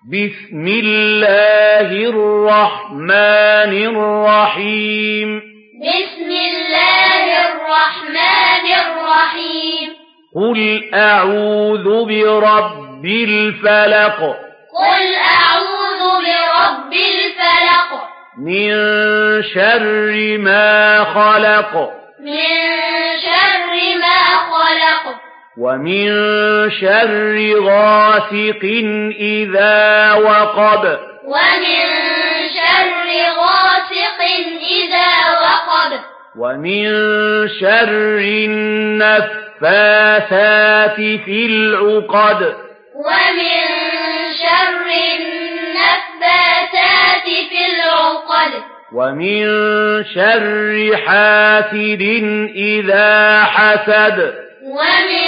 بسم الله الرحمن الرحيم بسم الله الرحمن الرحيم قل أعوذ برب الفلق قل أعوذ برب الفلق من شر ما خلق من شر ما خلق ومن شر غاسق إذا وقب ومن شر غاسق إذا وقب ومن شر النفاثات في العقد ومن شر النفاثات في العقد ومن شر حاسد إذا حسد ومن